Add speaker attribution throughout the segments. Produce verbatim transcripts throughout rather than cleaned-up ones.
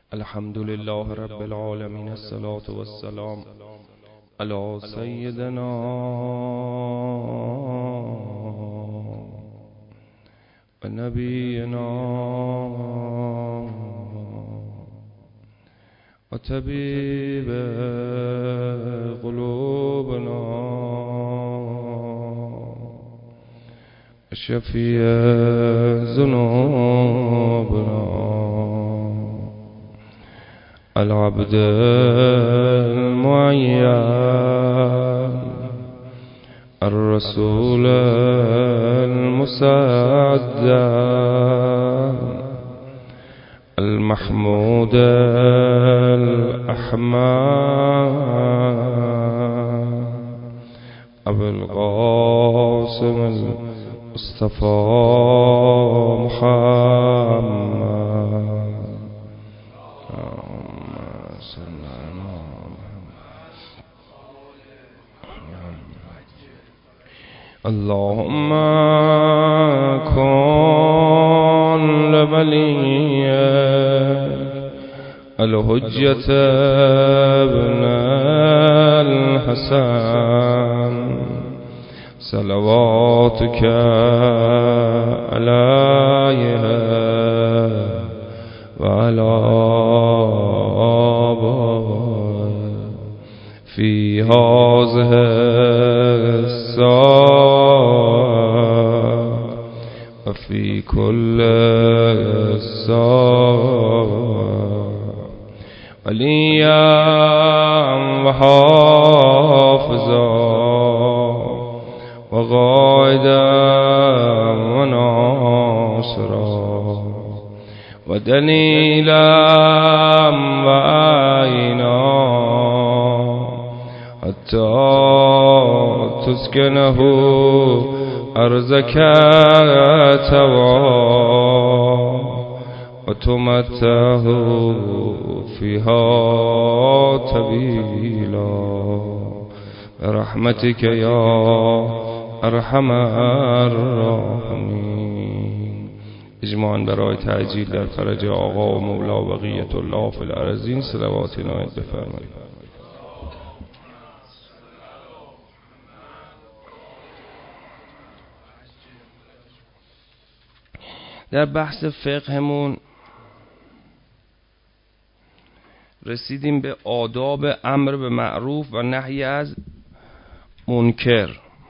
Speaker 1: الحمد لله رب العالمين، الصلاة والسلام على سيدنا و نبینا و طبیب قلوبنا شفیع ذنوبنا العبد المعين الرسول المسعد المحمود الأحمد أبو القاسم المصطفى محمد. اللهم كن لوليك الحجة ابن الحسن صلواتك عليه وعلى آبائه في هذه الساعة وفي كل ساعة وليا وحافظا وقائدا وناصرا ودليلا وعينا حتى تسكنه أرزك توا وتمته فيها طويلا برحمتك يا ارحم الراحمین. اجماعاً برای تعجیل در فرج آقا و مولا بقیت الله فی الارضین صلوات عنایت بفرمایید. در بحث فقهمون رسیدیم به آداب امر به معروف و نهی از منکر.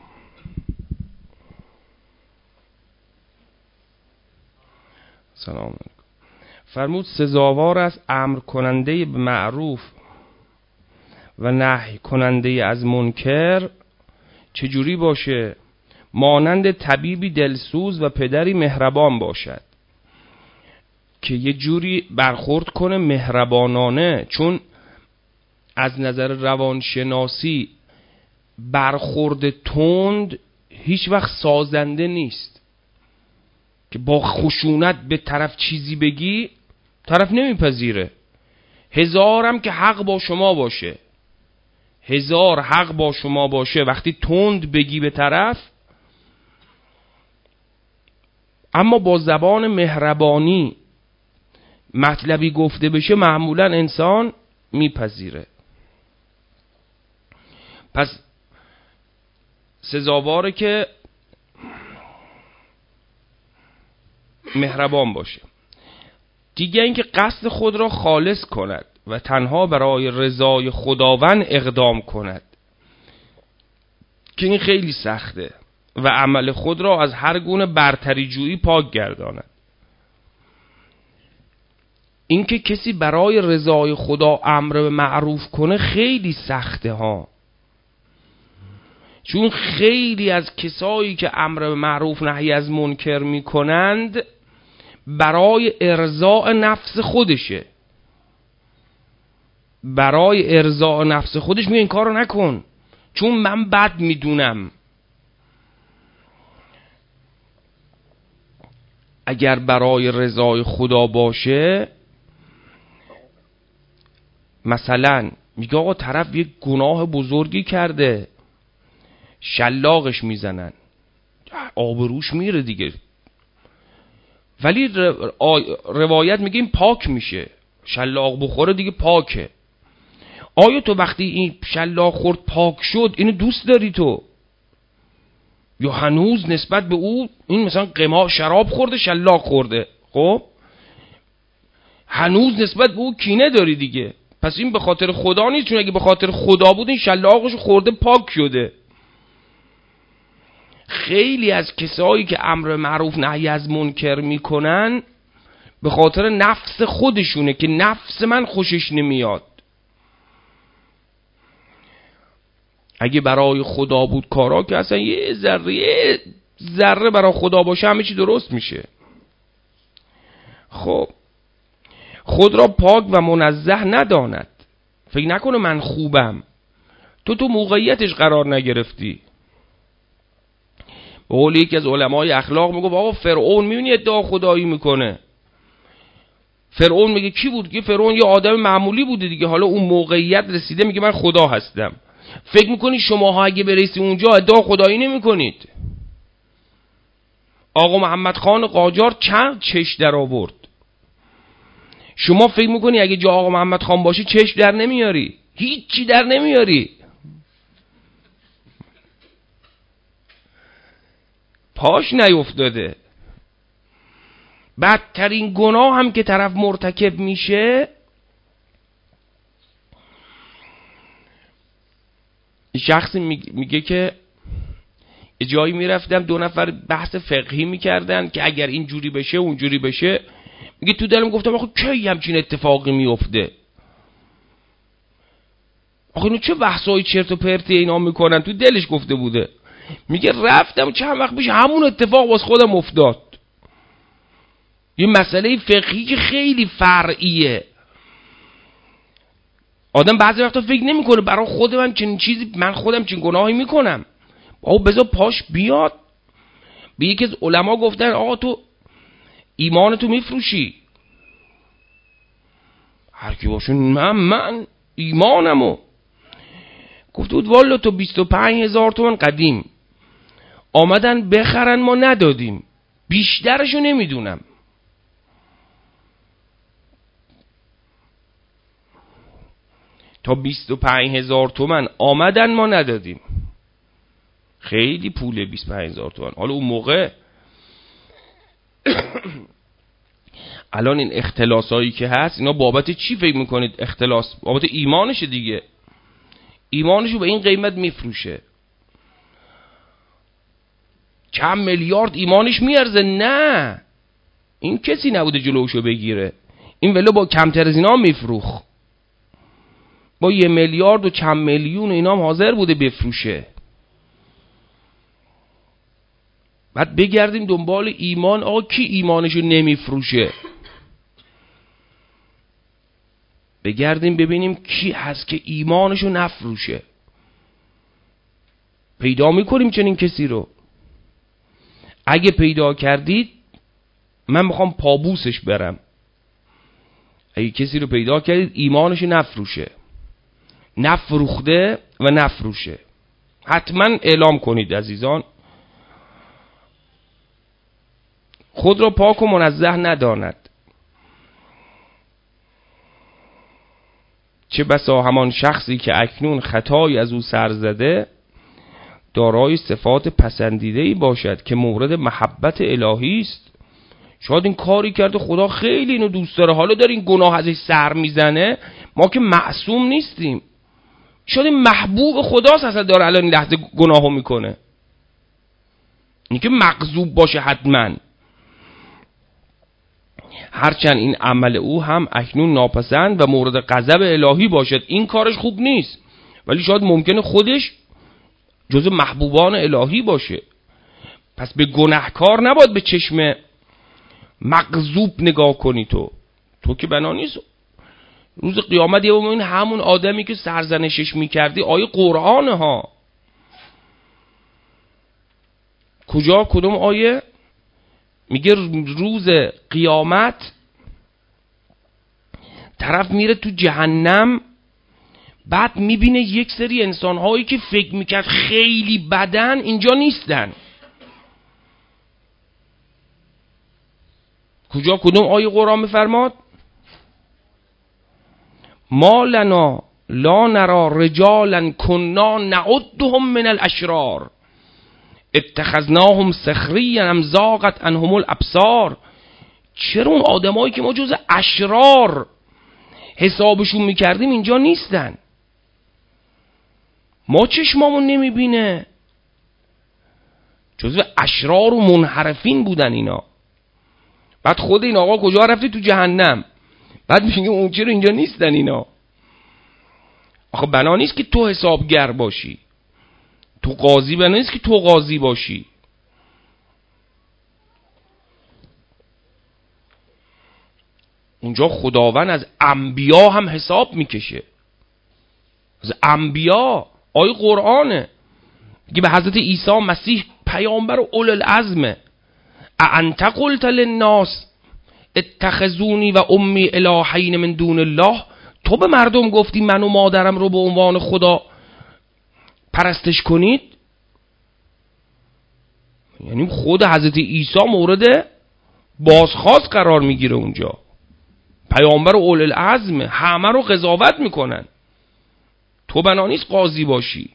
Speaker 1: سلام علیکم. فرمود سزاوار است امر کننده به معروف و نهی کننده از منکر چجوری باشه؟ مانند طبیبی دلسوز و پدری مهربان باشد که یه جوری برخورد کنه مهربانانه، چون از نظر روانشناسی برخورد تند هیچ وقت سازنده نیست. که با خشونت به طرف چیزی بگی طرف نمیپذیره. هزارم که حق با شما باشه، هزار حق با شما باشه، وقتی تند بگی به طرف، اما با زبان مهربانی مطلبی گفته بشه، معمولا انسان میپذیره. پس سزاواره که مهربان باشه. دیگه اینکه قصد خود را خالص کند و تنها برای رضای خداوند اقدام کند، که این خیلی سخته، و عمل خود را از هر گونه برتری جویی پاک گرداند. اینکه کسی برای رضای خدا امر به معروف کنه خیلی سخته ها، چون خیلی از کسایی که امر به معروف نهی از منکر میکنند برای ارضاء نفس خودشه. برای ارضاء نفس خودش میگه این کارو نکن چون من بد میدونم. اگر برای رضای خدا باشه، مثلا میگه آقا طرف یک گناه بزرگی کرده، شلاقش میزنن، آبروش میره دیگه، ولی روایت میگه این پاک میشه، شلاق بخوره دیگه پاکه. آیا تو وقتی این شلاق خورد پاک شد اینو دوست داری تو؟ یا هنوز نسبت به او این مثلا قمار شراب خورده شلاق خورده، خب هنوز نسبت به او کینه داری دیگه. پس این به خاطر خدا نیست، چون اگه به خاطر خدا بود این شلاقش خورده پاک شده. خیلی از کسایی که امر معروف نهی از منکر میکنن به خاطر نفس خودشونه که نفس من خوشش نمیاد. اگه برای خدا بود کارا که اصلا یه ذره یه ذره برای خدا باشه همه چی درست میشه. خب خود را پاک و منزه نداند، فکر نکنه من خوبم، تو تو موقعیتش قرار نگرفتی. به قول یکی از علمای اخلاق میگه بابا فرعون میبینی ادعا خدایی میکنه. فرعون میگه کی بود؟ که فرعون یه آدم معمولی بوده دیگه، حالا اون موقعیت رسیده میگه من خدا هستم. فکر میکنی شماها اگه برسی اونجا ادعا خدایی نمیکنید؟ آقا محمد خان قاجار چند چش در آورد. شما فکر میکنی اگه جا آقا محمد خان باشه چش در نمیاری؟ هیچی در نمیاری. پاش نیفتاده. بدترین گناه هم که طرف مرتکب میشه، شخصی میگه که یه جایی میرفتم دو نفر بحث فقهی میکردن که اگر این جوری بشه اون جوری بشه، میگه تو دلم گفتم آخه کی همچین اتفاقی میفته؟ آخه اینو چه بحثای چرت و پرتی اینا میکنن؟ تو دلش گفته بوده. میگه رفتم چند وقت پیش همون اتفاق واسه خودم افتاد. یه مسئله فقهی که خیلی فرعیه. آدم بعضی وقتا فکر نمیکنه برای خود من چنین چیزی، من خودم چنین گناهی میکنم. آقا بذار پاش بیاد. به یکی از علما گفتن آقا تو ایمان تو میفروشی. هر کی باشه من من ایمانمو. گفت بود والا تو بیست و پنج هزار تومن قدیم آمدن بخرن ما ندادیم، بیشترشو نمیدونم. تا بیست و پنج هزار تومن آمدن ما ندادیم. خیلی پوله بیست و پنج هزار تومن. حالا اون موقع الان این اختلاسایی که هست اینا بابت چی فکر میکنید اختلاس؟ بابت ایمانشه دیگه. ایمانشو به این قیمت میفروشه. چند میلیارد ایمانش میارزه؟ نه، این کسی نبوده جلوشو بگیره. این ولو با کمتر از اینا میفروخ، با یه میلیارد و چند میلیون اینا هم حاضر بوده بفروشه. بعد بگردیم دنبال ایمان. آقا کی ایمانشو نمیفروشه؟ بگردیم ببینیم کی هست که ایمانشو نفروشه. پیدا میکنیم چنین کسی رو؟ اگه پیدا کردید من میخوام پابوسش برم. اگه کسی رو پیدا کردید ایمانشو نفروشه، نفروخته و نفروشه، حتما اعلام کنید عزیزان. خود را پاک و منزه نداند. چه بسا همان شخصی که اکنون خطایی از او سر زده دارای صفات پسندیده‌ای باشد که مورد محبت الهی است. شاید این کاری کرده خدا خیلی اینو دوست داره، حالا داره این گناه ازش سر میزنه. ما که معصوم نیستیم. شاید این محبوب خداست اصلا داره الان این لحظه گناهو میکنه. این که مغضوب باشه حتما. هرچند این عمل او هم اکنون ناپسند و مورد غضب الهی باشد، این کارش خوب نیست، ولی شاید ممکنه خودش جزو محبوبان الهی باشه. پس به گناهکار نباید به چشم مغضوب نگاه کنی. تو تو که بنا نیست روز قیامت یه این همون آدمی که سرزنشش میکردی آیه قرآن ها. کجا؟ کدوم آیه؟ میگه روز قیامت طرف میره تو جهنم، بعد میبینه یک سری انسانهایی که فکر میکرد خیلی بدن اینجا نیستن. کجا؟ کدوم آیه قرآن میفرماد؟ ما لنا لا نرى رجالا کنا نعدهم من الاشرار اتخذناهم سخریا ام زاغت عنهم الابصار. چرا اون آدمایی که ما جز اشرار حسابشون میکردیم اینجا نیستن؟ ما چشمامون نمیبینه؟ جزو اشرار و منحرفین بودن اینا. بعد خود این آقا کجا رفته؟ تو جهنم. بعد میگه اون چرا اینجا نیستن اینا؟ آخه بنا نیست که تو حسابگر باشی، تو قاضی بنا نیست که تو قاضی باشی. اونجا خداوند از انبیا هم حساب میکشه، از انبیا. آیه قرآنه میگه به حضرت عیسی مسیح پیامبر اول العزمه اانت قلت للناس اتخذونی و امی الهین من دون الله، تو به مردم گفتی من و مادرم رو به عنوان خدا پرستش کنید؟ یعنی خود حضرت عیسی مورد بازخواست قرار میگیره اونجا. پیامبر اول العزم همه رو قضاوت میکنن. تو بنا نیست قاضی باشی.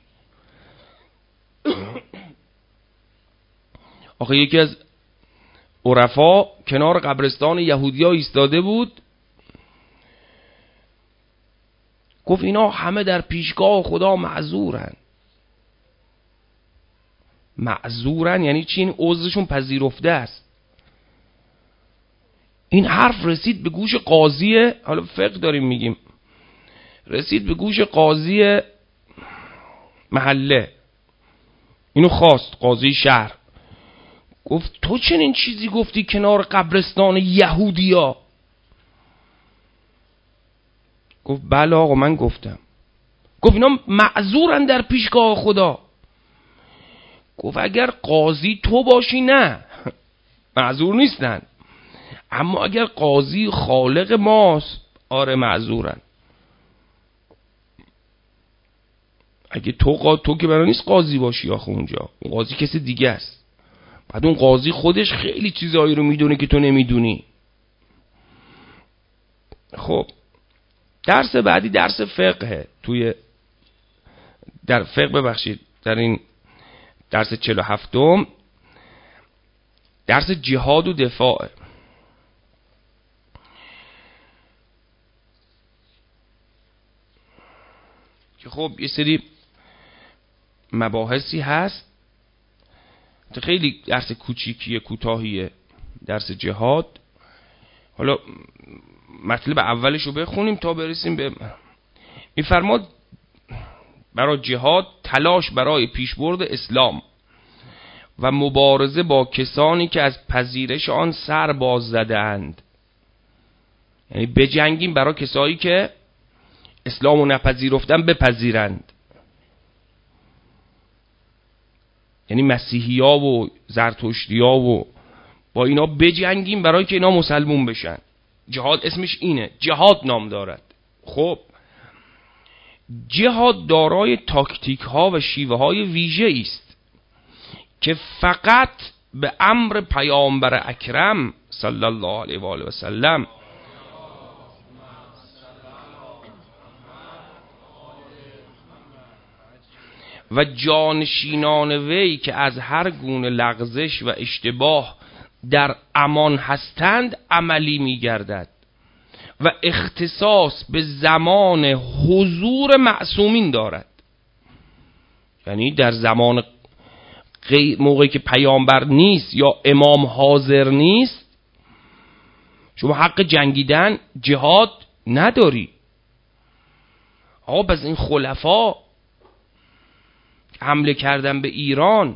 Speaker 1: آخه یکی از عرفا کنار قبرستان یهودیا ایستاده بود، گفت اینا همه در پیشگاه خدا معذورن. معذورن یعنی چی؟ این عذرشون پذیرفته است. این حرف رسید به گوش قاضی، حالا فقه داریم میگیم، رسید به گوش قاضی محله. اینو خواست قاضی شهر، گفت تو چنین چیزی گفتی کنار قبرستان یهودیا؟ گفت بله آقا من گفتم. گفت اینا معذورن در پیشگاه خدا. گفت اگر قاضی تو باشی نه، معذور نیستن، اما اگر قاضی خالق ماست آره معذورن. اگه تو قا... تو که برای نیست قاضی باشی آخه اونجا، اون قاضی کسی دیگه است. بعد اون قاضی خودش خیلی چیزایی رو میدونه که تو نمیدونی. خب درس بعدی درس فقه. توی در فقه ببخشید در این درس چهل و هفتم درس جهاد و دفاع. که خب یه سری مباحثی هست، خیلی درس کوچیکیه کوتاهیه درس جهاد. حالا مطلب اولش رو بخونیم تا برسیم به میفرماد برای جهاد تلاش برای پیشبرد اسلام و مبارزه با کسانی که از پذیرش آن سر باز زدند. یعنی بجنگیم برای کسایی که اسلامو نپذیرفتن بپذیرند. یعنی مسیحی ها و زرتشتی ها و با اینا بجنگیم برای که اینا مسلمون بشن. جهاد اسمش اینه، جهاد نام دارد. خب جهاد دارای تاکتیک ها و شیوه های ویژه است که فقط به امر پیامبر اکرم صلی الله علیه و آله و سلم و جانشینان وی که از هر گونه لغزش و اشتباه در امان هستند عملی می گردد و اختصاص به زمان حضور معصومین دارد. یعنی در زمان موقعی که پیامبر نیست یا امام حاضر نیست شما حق جنگیدن جهاد نداری. آقا پس این خلفا حمله کردن به ایران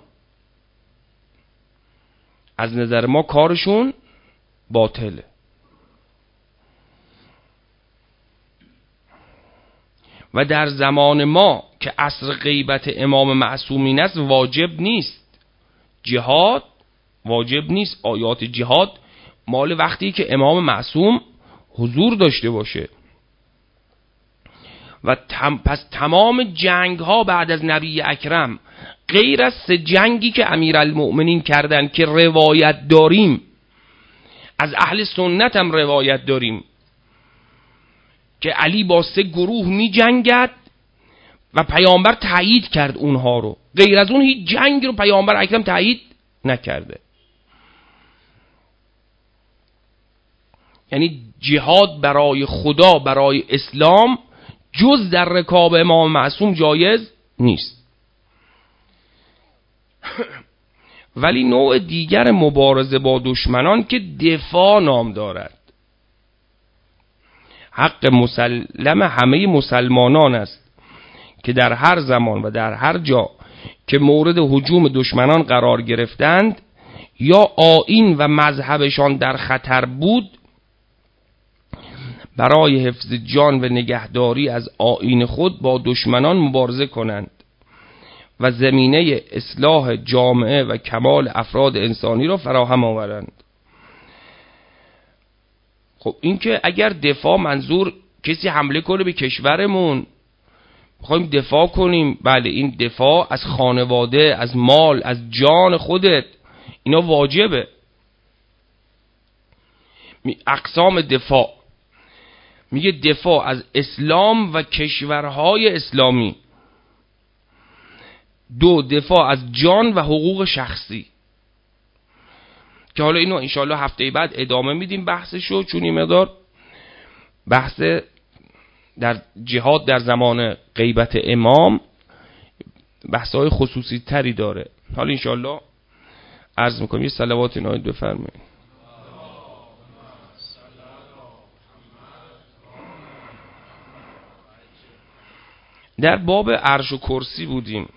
Speaker 1: از نظر ما کارشون باطله. و در زمان ما که عصر غیبت امام معصومین است واجب نیست جهاد، واجب نیست. آیات جهاد مال وقتی که امام معصوم حضور داشته باشه. و تم پس تمام جنگ ها بعد از نبی اکرم غیر از سه جنگی که امیرالمؤمنین کردن که روایت داریم، از اهل سنت هم روایت داریم، که علی با سه گروه می جنگد و پیامبر تایید کرد اونها رو. غیر از اون هیچ جنگ رو پیامبر اکرم تایید نکرده. یعنی جهاد برای خدا، برای اسلام، جز در رکاب امام معصوم جایز نیست. ولی نوع دیگر مبارزه با دشمنان که دفاع نام دارد، حق مسلم همه مسلمانان است که در هر زمان و در هر جا که مورد هجوم دشمنان قرار گرفتند یا آیین و مذهبشان در خطر بود، برای حفظ جان و نگهداری از آیین خود با دشمنان مبارزه کنند و زمینه اصلاح جامعه و کمال افراد انسانی را فراهم آورند. خب این که اگر دفاع منظور کسی حمله کنه به کشورمون بخوایم دفاع کنیم، بله این دفاع از خانواده، از مال، از جان خودت، اینا واجبه. اقسام دفاع میگه دفاع از اسلام و کشورهای اسلامی. دو، دفاع از جان و حقوق شخصی، که حالا اینو انشاءالله هفته بعد ادامه میدیم بحثشو، چون این مقدار بحث در جهاد در زمان غیبت امام بحث‌های خصوصی تری داره. حالا انشاءالله عرض میکنم. یه صلوات نهایت بفرمایید. در باب عرش و کرسی بودیم.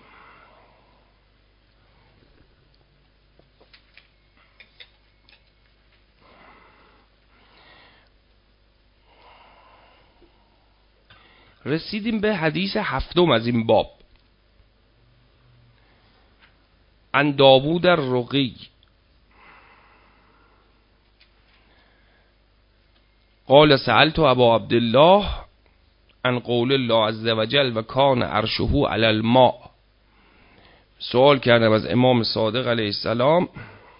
Speaker 1: رسیدیم به حدیث هفتم از این باب. عن داوود الرقی قال سألت ابا عبدالله عن قول الله عز وجل و کان عرشه علی الماء. سوال کردم از امام صادق علیه السلام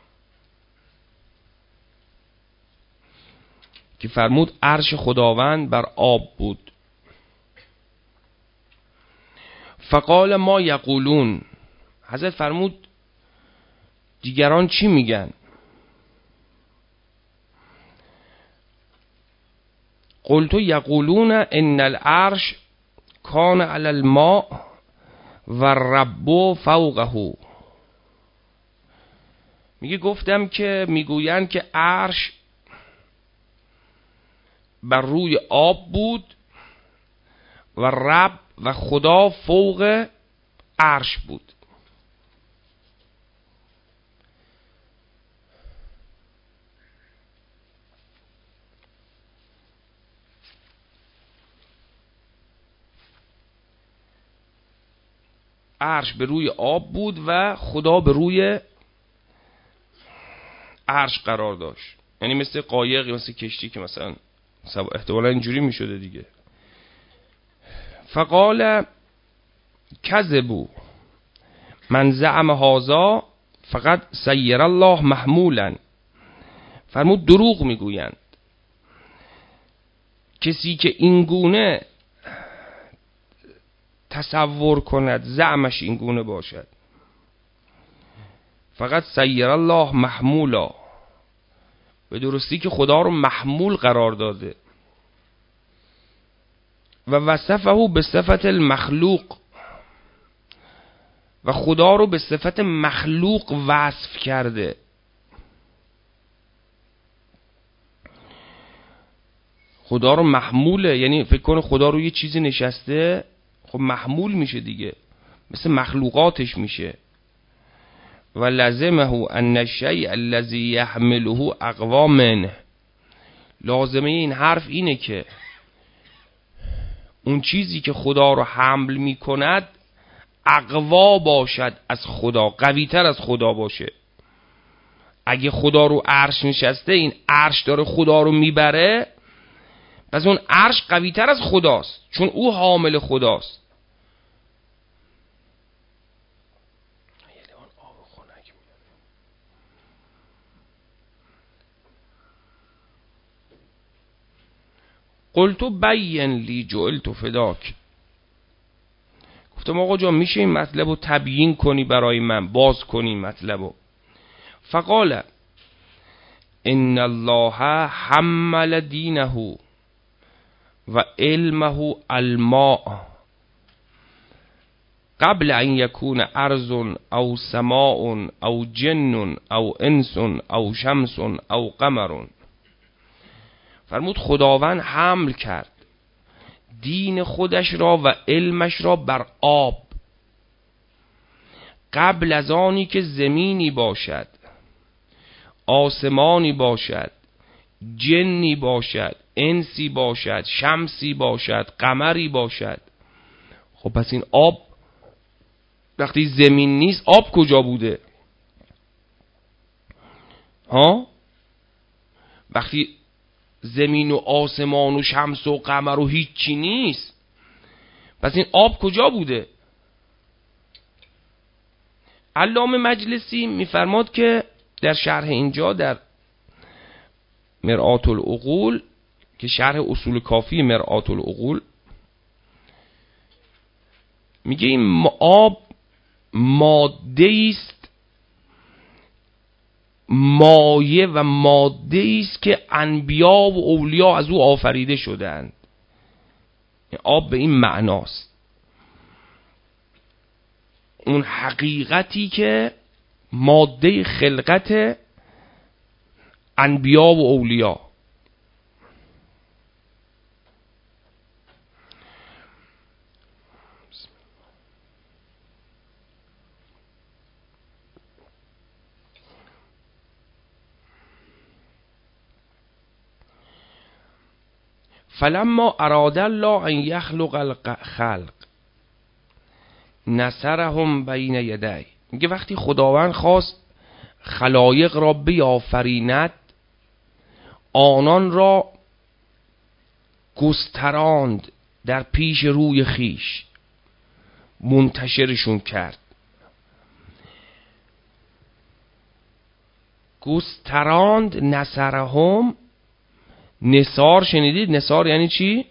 Speaker 1: که فرمود عرش خداوند بر آب بود. فقال ما یقولون، حضرت فرمود دیگران چی میگن؟ قلت یقولون ان العرش کان علی الماء و الرب فوقه. میگه گفتم که میگویند که عرش بر روی آب بود و رب و خدا فوق عرش بود. عرش به روی آب بود و خدا به روی عرش قرار داشت. یعنی مثل قایق، مثل کشتی که مثلا احتمالا اینجوری می شده دیگه. فقال کذبوا من زعم هذا فقط سیر الله محمولا. فرمود دروغ میگویند. کسی که این گونه تصور کند، زعمش این گونه باشد، فقط سیر الله محمولا، به درستی که خدا رو محمول قرار داده و وصفه به صفت المخلوق، و خدا رو به صفت مخلوق وصف کرده. خدا رو محموله، یعنی فکر کنه خدا رو یه چیزی نشسته، خب محمول میشه دیگه، مثل مخلوقاتش میشه. و لازمه ان الشیء الذی یحمله اقوا منه. لازمه این حرف اینه که اون چیزی که خدا رو حمل میکند اقوا باشد از خدا، قوی تر از خدا باشه. اگه خدا رو عرش نشسته، این عرش داره خدا رو میبره، پس اون عرش قوی تر از خداست، چون او حامل خداست. قلتو بین لی جعلت فداک، گفتم آقا جان میشه این مطلب رو تبیین کنی برای من، باز کنی مطلب رو. فقال ان الله حمل دینه و علمه الماء قبل ان یکون ارض او سماء او جن او انس او شمس او قمر. فرمود خداوند حمل کرد دین خودش را و علمش را بر آب قبل از آنی که زمینی باشد، آسمانی باشد، جنی باشد، انسی باشد، شمسی باشد، قمری باشد. خب پس این آب وقتی زمین نیست آب کجا بوده؟ ها؟ وقتی زمین و آسمان و شمس و قمر و هیچی نیست پس این آب کجا بوده؟ علامه مجلسی میفرماد که در شرح اینجا در مرآت العقول که شرح اصول کافی مرآت العقول میگه این آب ماده است، مایه و ماده است که انبیا و اولیا از او آفریده شدند. آب به این معناست، اون حقیقتی که ماده خلقت انبیا و اولیا. فلما اراد الله ان یخلق الخلق نصرهم بین یدی. میگه وقتی خداوند خواست خلایق را بیافریند آنان را گستراند در پیش روی خیش، منتشرشون کرد. گستراند نصرهم، نثار شنیدید؟ نثار یعنی چی؟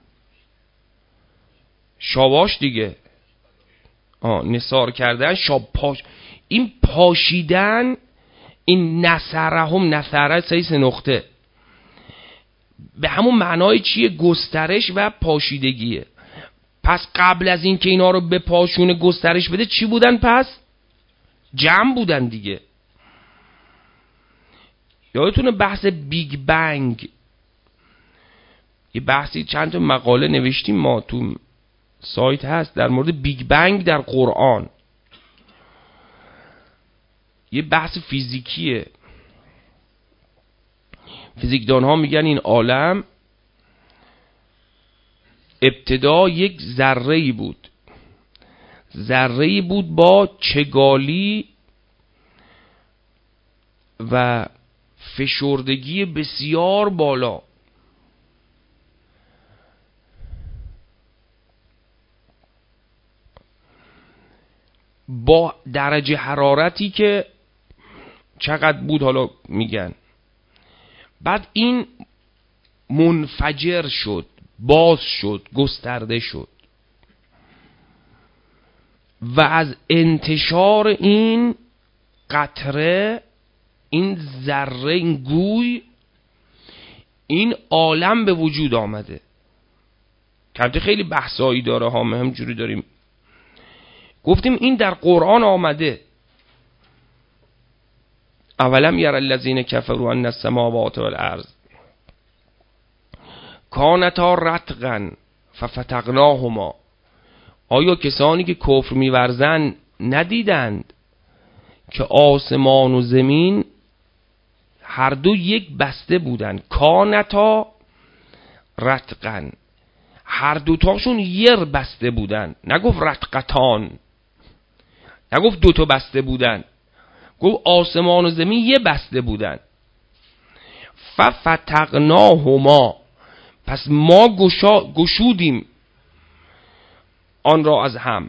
Speaker 1: شاباش دیگه. آه نثار کردن، شاب پاش، این پاشیدن، این نصرهم، نصره سه سه نقطه به همون معنای چیه؟ گسترش و پاشیدگیه. پس قبل از این که اینا رو به پاشونه گسترش بده چی بودن؟ پس جمع بودن دیگه. یادتونه بحث بیگ بنگ، یه بحثی چند تا مقاله نوشتیم ما، تو سایت هست در مورد بیگ بنگ در قرآن. یه بحث فیزیکیه. فیزیکدان ها میگن این عالم ابتدا یک ذره‌ای بود، ذره‌ای بود با چگالی و فشردگی بسیار بالا. با درجه حرارتی که چقدر بود حالا میگن. بعد این منفجر شد، باز شد، گسترده شد و از انتشار این قطره، این ذره، این گوی، این عالم به وجود آمده. کمتر خیلی بحثایی داره ها، ما همجوری داریم گفتیم این در قرآن آمده. اولم یر الذین کفروا ان السماوات والارض کانتا رتقا ففتقناهما. آیا کسانی که کفر می‌ورزند ندیدند که آسمان و زمین هر دو یک بسته بودند؟ کانتا رتقا، هر دوتاشون یر بسته بودند. نگفت رتقتان، نگفت دوتا بسته بودن، گفت آسمان و زمین یه بسته بودن. ففتقناهما، پس ما گشا گشودیم آن را از هم.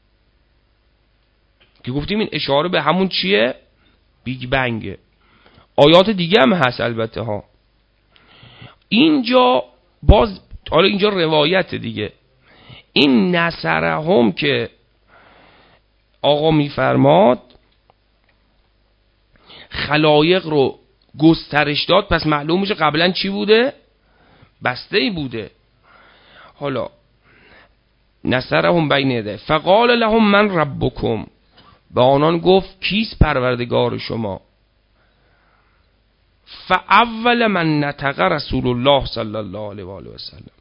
Speaker 1: که گفتیم این اشاره به همون چیه؟ بیگ بنگه. آیات دیگه هم هست البته ها. اینجا باز حالا اینجا روایت دیگه، این نصرهم که آقا میفرماد خلایق رو گسترش داد، پس معلوم میشه قبلا چی بوده؟ بسته ای بوده. حالا نصرهم بین یده فقال لهم من ربکم، به آنان گفت کیست پروردگار شما؟ فاول من نطق رسول الله صلی الله علیه و آله و سلم.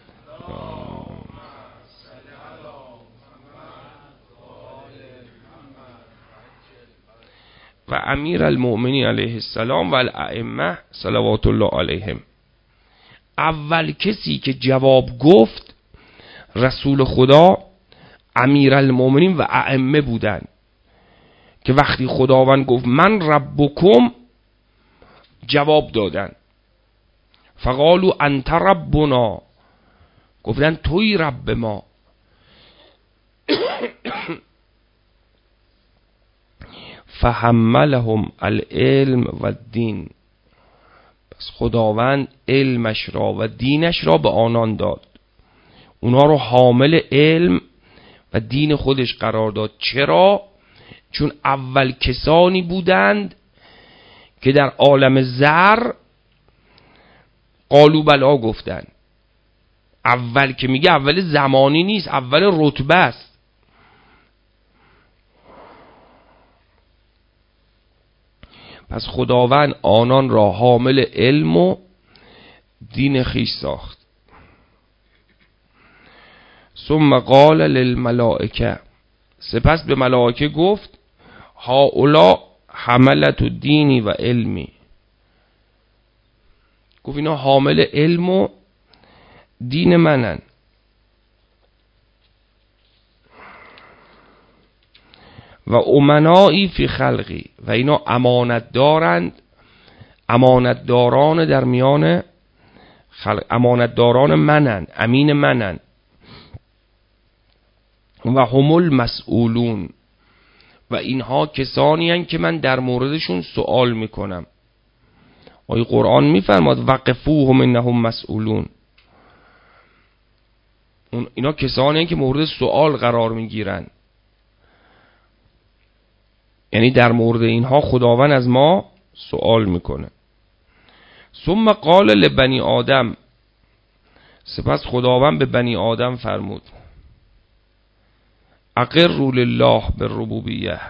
Speaker 1: و امیر المؤمنین علیه السلام و الائمه صلوات الله علیهم. اول کسی که جواب گفت رسول خدا، امیر المؤمنین و ائمه بودن که وقتی خداوند گفت من ربکم جواب دادن. فقالوا انت ربنا، گفتن توی رب ما. فحملهم العلم و الدین، پس خداوند علمش را و دینش را به آنان داد، اونا رو حامل علم و دین خودش قرار داد. چرا؟ چون اول کسانی بودند که در عالم زر قالوا بلا گفتن. اول که میگه اول زمانی نیست، اول رتبه است. پس خداوند آنان را حامل علم و دین خیش ساخت. ثم قال للملائکه، سپس به ملائکه گفت هؤلاء حملت دینی و علمی، گفت اینا حامل علم و دین منن. و امنایی فی خلقی، و اینا امانت دارند، امانت داران در میان خلق، امانت داران منن، امین منن. و هم المسئولون، و اینها کسانی هستند که من در موردشون سوال میکنم. آیه قرآن میفرماد وقفوهم انهم مسئولون، اینا کسانی هستند که مورد سوال قرار میگیرن، یعنی در مورد اینها خداوند از ما سوال میکنه. ثم قال لبنی آدم، سپس خداوند به بنی آدم فرمود اقروا لله بالربوبیه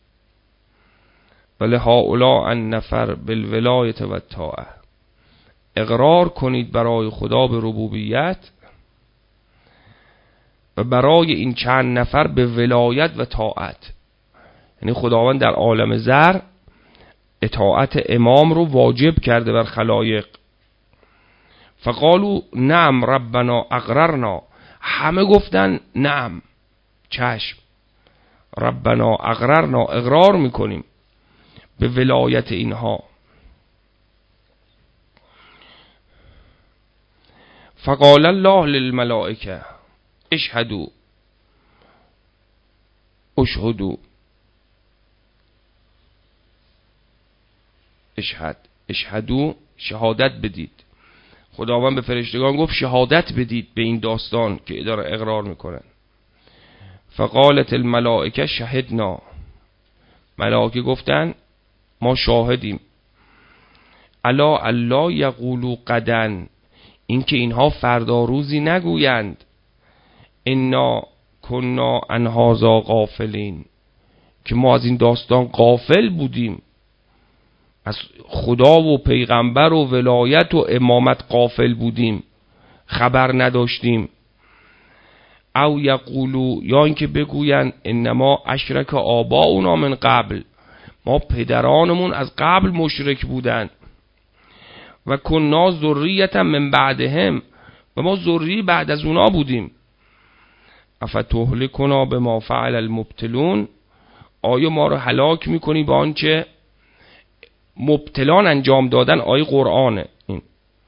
Speaker 1: و لهؤلاء النفر بالولایت و الطاعه، اقرار کنید برای خدا به ربوبیت و برای این چند نفر به ولایت و طاعت. یعنی خداوند در عالم زر اطاعت امام رو واجب کرده بر خلایق. فقالوا نعم ربنا اقررنا، همه گفتن نعم، چشم، ربنا اقررنا، اقرار میکنیم به ولایت اینها. فقال الله للملائکه اشهدوا اشهدوا اشهد اشهدو، شهادت بدید. خداوند به فرشتگان گفت شهادت بدید به این داستان که داره اقرار میکنن. فقالت الملائکه شهدنا، ملائکه گفتن ما شاهدیم. الا الا یقولوا غدا، این که اینها فردا روزی نگویند انا کنا عن هذا غافلین، که ما از این داستان غافل بودیم، از خدا و پیغمبر و ولایت و امامت غافل بودیم، خبر نداشتیم. او یقولو، یا اینکه بگوین انما اشرک آباؤنا من قبل، ما پدرانمون از قبل مشرک بودن، و کنا ذریة من بعدهم، و ما ذری بعد از اونا بودیم. افتهلکنا بما فعل المبتلون، آیا ما رو هلاک میکنی با آنچه مبتلان انجام دادن؟ آیه قرآنه این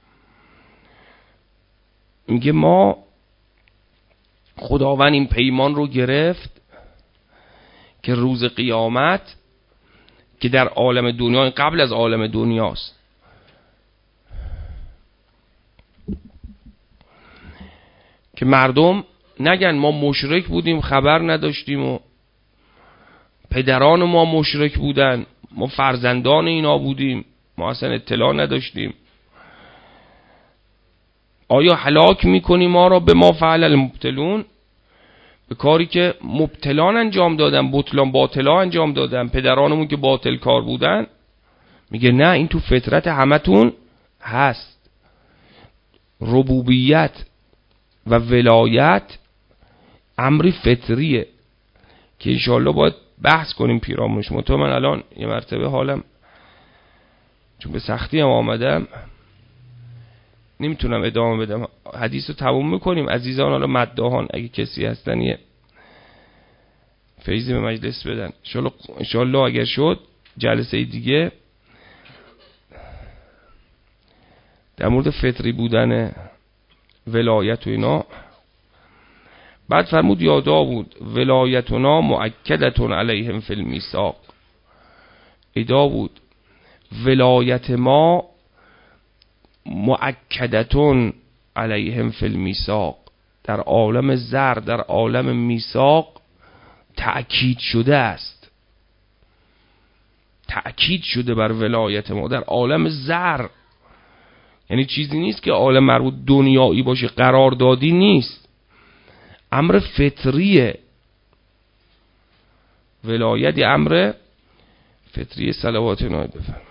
Speaker 1: میگه ما خداوند این پیمان رو گرفت که روز قیامت که در عالم دنیا، قبل از عالم دنیاست، که مردم نگن ما مشرک بودیم خبر نداشتیم و پدران ما مشرک بودن، ما فرزندان اینا بودیم، ما اصلا اطلاع نداشتیم. آیا هلاک میکنی ما را به ما فعل المبتلون، به کاری که مبتلان انجام دادن، بطلان باطلا انجام دادن، پدرانمون که باطل کار بودن؟ میگه نه، این تو فطرت همتون هست. ربوبیت و ولایت امری فطریه که انشاءالله باید بحث کنیم پیرامونش. منتها من الان یه مرتبه حالم چون به سختی هم آمدم نمیتونم ادامه بدم، حدیث رو تموم میکنیم. عزیزان حالا مداحان اگه کسی هستن یه فیضی به مجلس بدن انشاءالله. اگر شد جلسه دیگه در مورد فطری بودن ولایت و اینا. بعد فرمود یا داوود ولایتنا مؤکدتون علیهم فی المیثاق. ای داوود ولایت ما مؤکدتون علیهم فی المیثاق، در عالم زر، در عالم میثاق تأکید شده است. تأکید شده بر ولایت ما در عالم زر. یعنی چیزی نیست که عالم مربوط دنیایی باشه، قراردادی نیست، امر فطریه. ولایت امر فطریه. صلوات نای بفرمایید.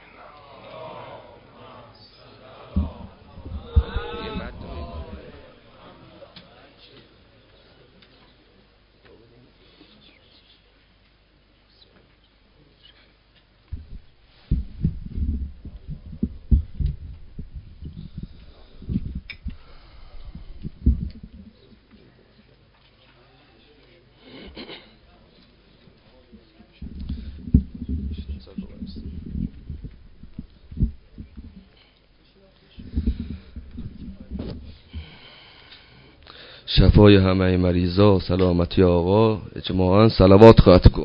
Speaker 2: شفای همه مریضا، سلامتی آقا، اجماعاً صلوات خواهد کن.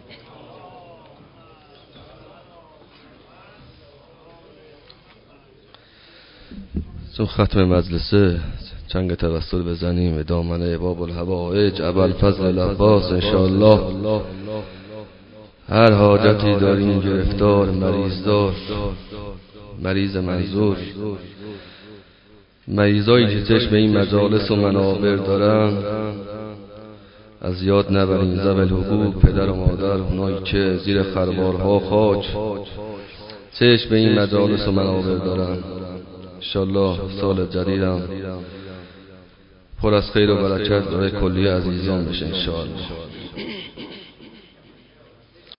Speaker 2: چون ختم مجلسه چنگ توسل بزنیم به دامنه باب الحوائج ابوالفضل العباس انشاءالله. هر حاجتی داریم، گرفتار، مریض دار، مریض منظور، مریضایی که چشم این مجالس و منابر دارن از یاد نبریم. ذوی الحقوق، پدر و مادر، اونایی که زیر خروارها خاک چشم این مجالس و منابر دارن. انشاءالله سال جدیدم پر از خیر و برکت برای کلیه عزیزان بشه انشاءالله.